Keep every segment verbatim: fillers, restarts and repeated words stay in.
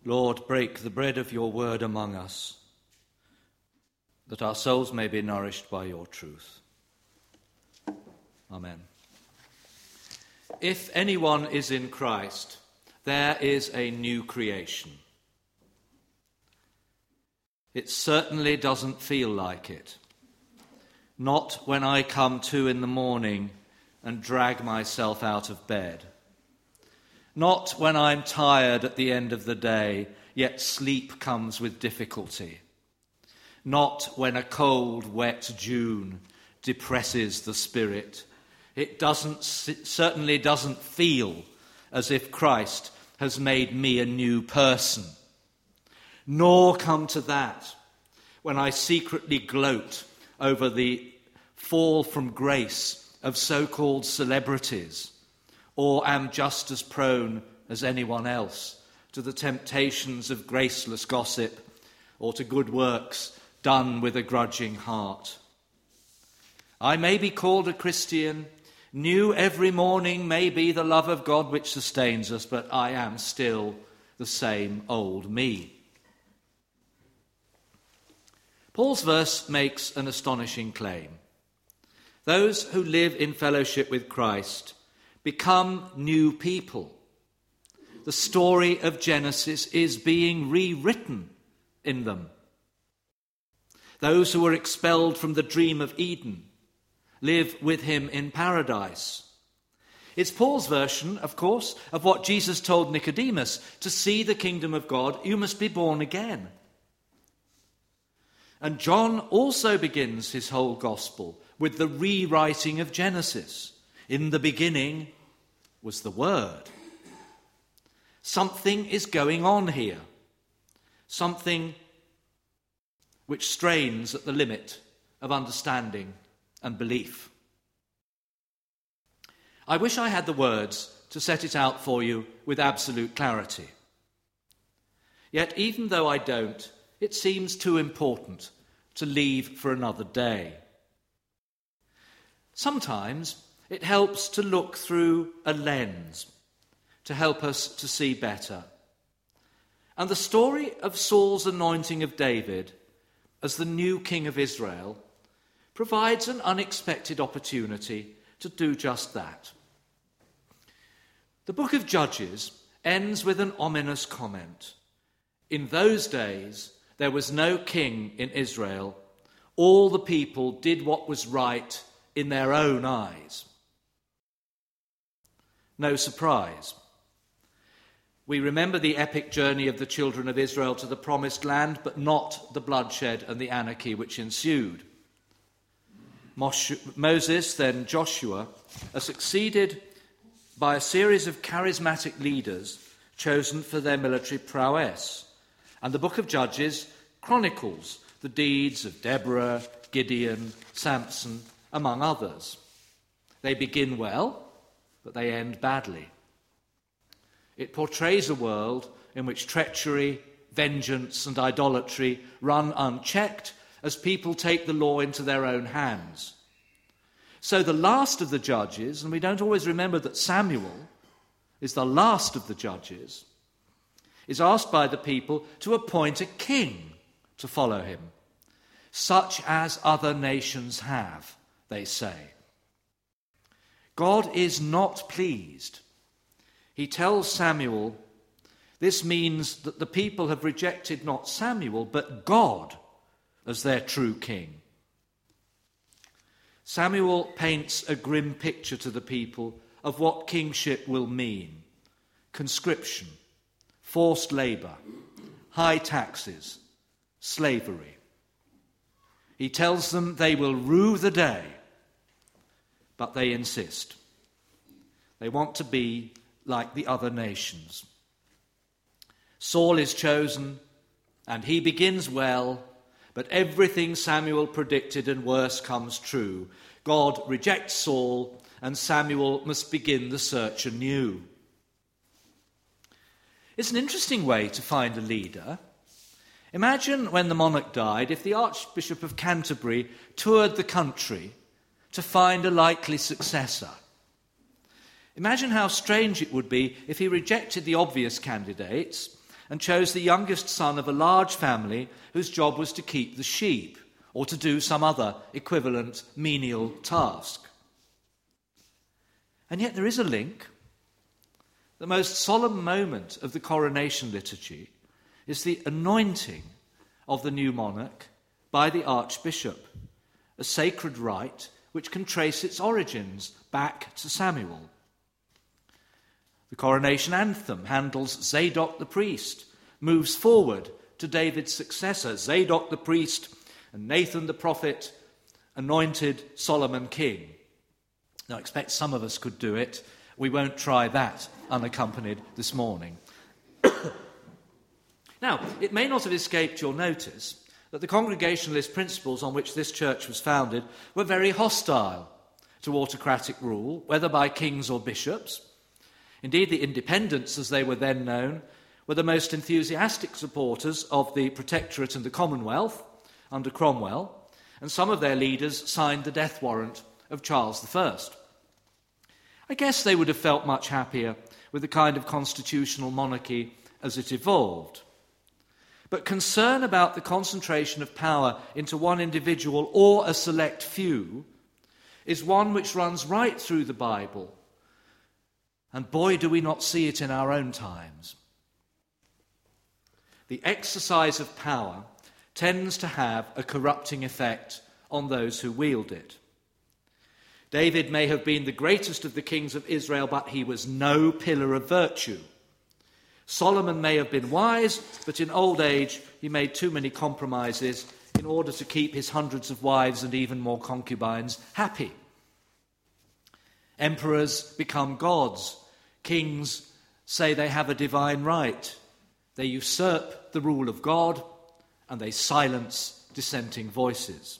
Lord, break the bread of your word among us, that our souls may be nourished by your truth. Amen. If anyone is in Christ, there is a new creation. It certainly doesn't feel like it. Not when I come to in the morning and drag myself out of bed. Not when I'm tired at the end of the day, yet sleep comes with difficulty. Not when a cold, wet June depresses the spirit. It doesn't, certainly doesn't feel as if Christ has made me a new person. Nor come to that when I secretly gloat over the fall from grace of so-called celebrities, or am just as prone as anyone else to the temptations of graceless gossip or to good works done with a grudging heart. I may be called a Christian, new every morning may be the love of God which sustains us, but I am still the same old me. Paul's verse makes an astonishing claim. Those who live in fellowship with Christ become new people. The story of Genesis is being rewritten in them. Those who were expelled from the dream of Eden live with him in paradise. It's Paul's version, of course, of what Jesus told Nicodemus. To see the kingdom of God, you must be born again. And John also begins his whole gospel with the rewriting of Genesis. In the beginning was the Word. Something is going on here. Something which strains at the limit of understanding and belief. I wish I had the words to set it out for you with absolute clarity. Yet even though I don't, it seems too important to leave for another day. Sometimes it helps to look through a lens to help us to see better. And the story of Saul's anointing of David as the new king of Israel provides an unexpected opportunity to do just that. The book of Judges ends with an ominous comment. In those days, there was no king in Israel. All the people did what was right in their own eyes. No surprise. We remember the epic journey of the children of Israel to the promised land, but not the bloodshed and the anarchy which ensued. Moses, then Joshua, are succeeded by a series of charismatic leaders chosen for their military prowess. And the book of Judges chronicles the deeds of Deborah, Gideon, Samson, among others. They begin well, but they end badly. It portrays a world in which treachery, vengeance, and idolatry run unchecked as people take the law into their own hands. So the last of the judges, and we don't always remember that Samuel is the last of the judges, is asked by the people to appoint a king to follow him, such as other nations have, they say. God is not pleased. He tells Samuel, this means that the people have rejected not Samuel, but God as their true king. Samuel paints a grim picture to the people of what kingship will mean: conscription, forced labour, high taxes, slavery. He tells them they will rue the day, but they insist. They want to be like the other nations. Saul is chosen, and he begins well, but everything Samuel predicted and worse comes true. God rejects Saul, and Samuel must begin the search anew. It's an interesting way to find a leader. Imagine when the monarch died, if the Archbishop of Canterbury toured the country to find a likely successor. Imagine how strange it would be if he rejected the obvious candidates and chose the youngest son of a large family whose job was to keep the sheep or to do some other equivalent menial task. And yet there is a link. The most solemn moment of the coronation liturgy is the anointing of the new monarch by the archbishop, a sacred rite which can trace its origins back to Samuel. The coronation anthem, Handel's Zadok the priest, moves forward to David's successor, Zadok the priest and Nathan the prophet, anointed Solomon king. Now, I expect some of us could do it. We won't try that unaccompanied this morning. Now, it may not have escaped your notice that the Congregationalist principles on which this church was founded were very hostile to autocratic rule, whether by kings or bishops. Indeed, the Independents, as they were then known, were the most enthusiastic supporters of the Protectorate and the Commonwealth under Cromwell, and some of their leaders signed the death warrant of Charles the First. I guess they would have felt much happier with the kind of constitutional monarchy as it evolved. But concern about the concentration of power into one individual or a select few is one which runs right through the Bible. And boy, do we not see it in our own times. The exercise of power tends to have a corrupting effect on those who wield it. David may have been the greatest of the kings of Israel, but he was no pillar of virtue. Solomon may have been wise, but in old age he made too many compromises in order to keep his hundreds of wives and even more concubines happy. Emperors become gods. Kings say they have a divine right. They usurp the rule of God and they silence dissenting voices.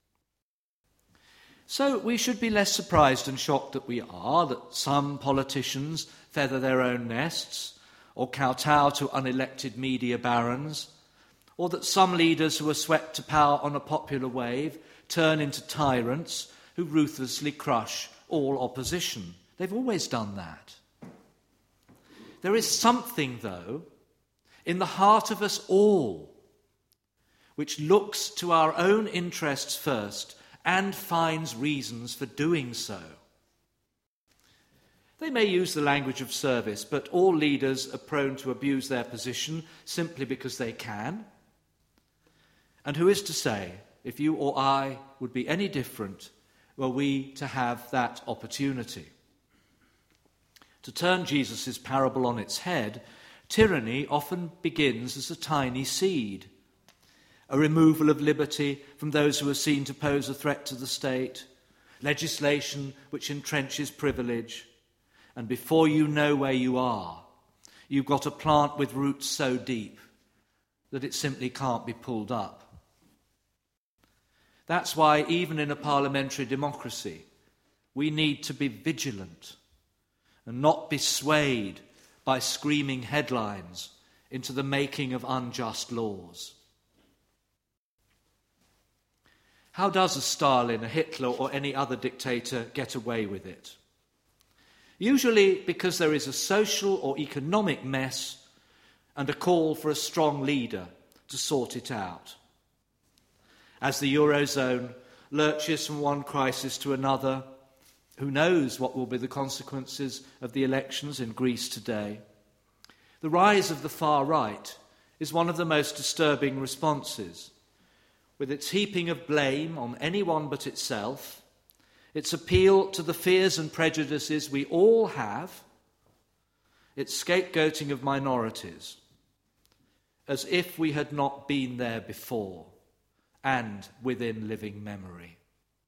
So we should be less surprised and shocked that we are, that some politicians feather their own nests or kowtow to unelected media barons, or that some leaders who are swept to power on a popular wave turn into tyrants who ruthlessly crush all opposition. They've always done that. There is something, though, in the heart of us all, which looks to our own interests first and finds reasons for doing so. They may use the language of service, but all leaders are prone to abuse their position simply because they can. And who is to say, if you or I would be any different, were we to have that opportunity? To turn Jesus' parable on its head, tyranny often begins as a tiny seed, a removal of liberty from those who are seen to pose a threat to the state, legislation which entrenches privilege, and before you know where you are, you've got a plant with roots so deep that it simply can't be pulled up. That's why even in a parliamentary democracy, we need to be vigilant and not be swayed by screaming headlines into the making of unjust laws. How does a Stalin, a Hitler, or any other dictator get away with it? Usually because there is a social or economic mess and a call for a strong leader to sort it out. As the Eurozone lurches from one crisis to another, who knows what will be the consequences of the elections in Greece today? The rise of the far right is one of the most disturbing responses, with its heaping of blame on anyone but itself, its appeal to the fears and prejudices we all have, its scapegoating of minorities, as if we had not been there before and within living memory.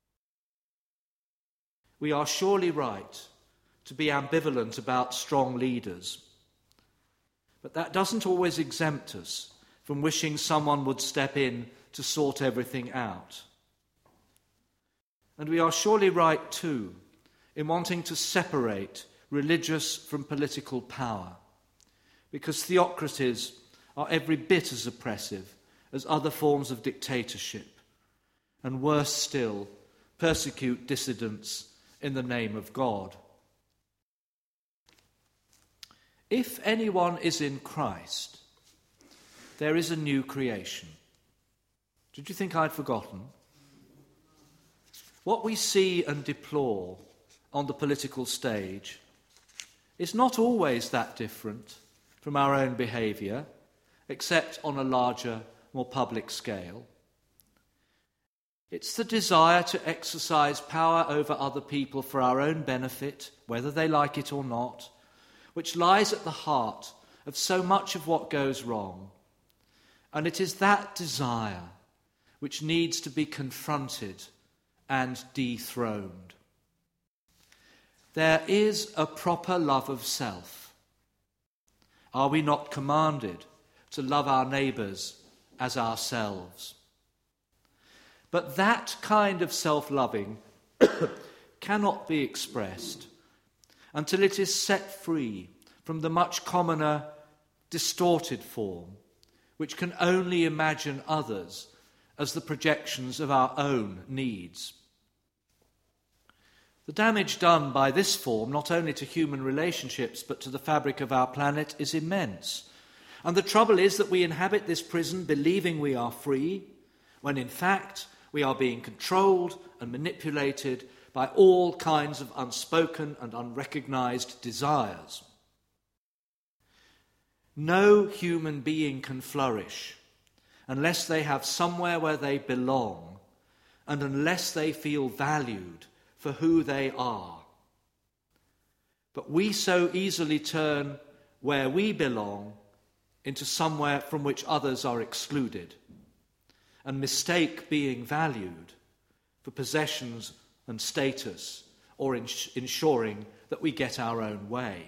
We are surely right to be ambivalent about strong leaders, but that doesn't always exempt us from wishing someone would step in to sort everything out. And we are surely right, too, in wanting to separate religious from political power, because theocracies are every bit as oppressive as other forms of dictatorship, and worse still, persecute dissidents in the name of God. If anyone is in Christ, there is a new creation. Did you think I'd forgotten? What we see and deplore on the political stage is not always that different from our own behaviour, except on a larger, more public scale. It's the desire to exercise power over other people for our own benefit, whether they like it or not, which lies at the heart of so much of what goes wrong. And it is that desire which needs to be confronted and dethroned. There is a proper love of self. Are we not commanded to love our neighbours as ourselves? But that kind of self-loving cannot be expressed until it is set free from the much commoner, distorted form, which can only imagine others as the projections of our own needs. The damage done by this form, not only to human relationships, but to the fabric of our planet, is immense. And the trouble is that we inhabit this prison believing we are free, when in fact we are being controlled and manipulated by all kinds of unspoken and unrecognized desires. No human being can flourish unless they have somewhere where they belong and unless they feel valued for who they are. But we so easily turn where we belong into somewhere from which others are excluded and mistake being valued for possessions and status or ins- ensuring that we get our own way.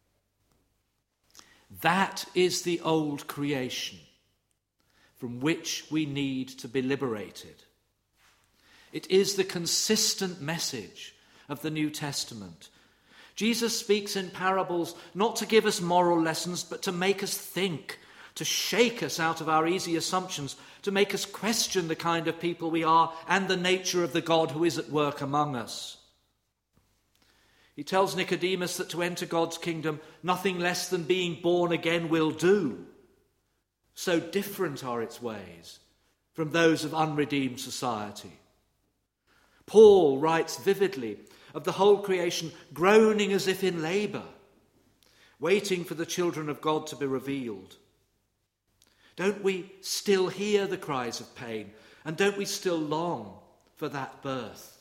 That is the old creation from which we need to be liberated. It is the consistent message of the New Testament. Jesus speaks in parables not to give us moral lessons, but to make us think, to shake us out of our easy assumptions, to make us question the kind of people we are and the nature of the God who is at work among us. He tells Nicodemus that to enter God's kingdom, nothing less than being born again will do. So different are its ways from those of unredeemed society. Paul writes vividly of the whole creation groaning as if in labour, waiting for the children of God to be revealed. Don't we still hear the cries of pain? And don't we still long for that birth?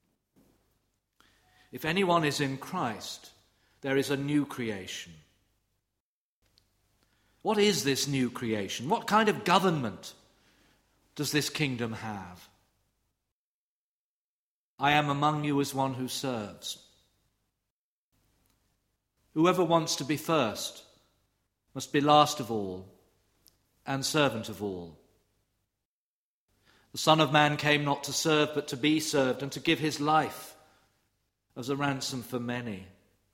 If anyone is in Christ, there is a new creation. What is this new creation? What kind of government does this kingdom have? I am among you as one who serves. Whoever wants to be first must be last of all and servant of all. The Son of Man came not to serve, but to be served, and to give his life as a ransom for many.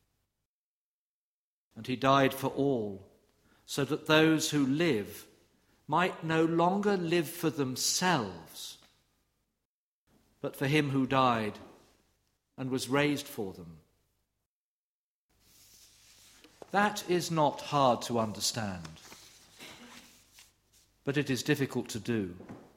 And he died for all, so that those who live might no longer live for themselves, but for him who died and was raised for them. That is not hard to understand, but it is difficult to do.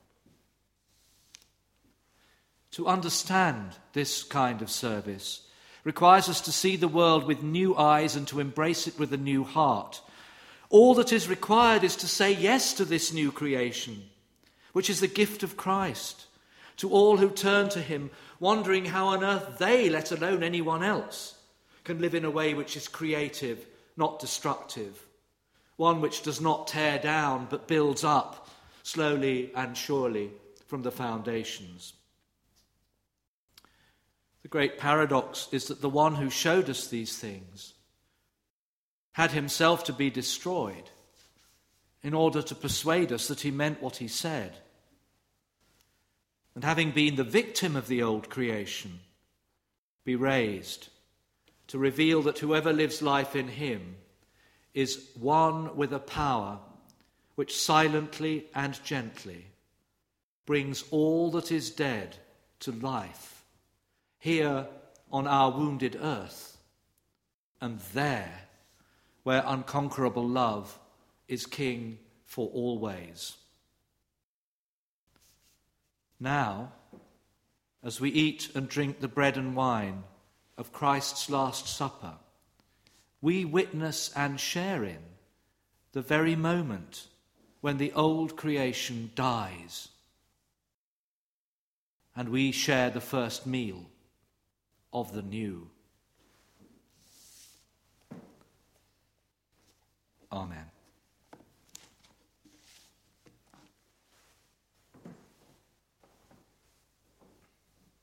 To understand this kind of service requires us to see the world with new eyes and to embrace it with a new heart. All that is required is to say yes to this new creation, which is the gift of Christ, to all who turn to him, wondering how on earth they, let alone anyone else, can live in a way which is creative, not destructive, one which does not tear down but builds up slowly and surely from the foundations. The great paradox is that the one who showed us these things had himself to be destroyed in order to persuade us that he meant what he said. And having been the victim of the old creation, be raised to reveal that whoever lives life in him is one with a power which silently and gently brings all that is dead to life, here on our wounded earth, and there where unconquerable love is king for always. Now, as we eat and drink the bread and wine of Christ's Last Supper, we witness and share in the very moment when the old creation dies, and we share the first meal of the new. Amen.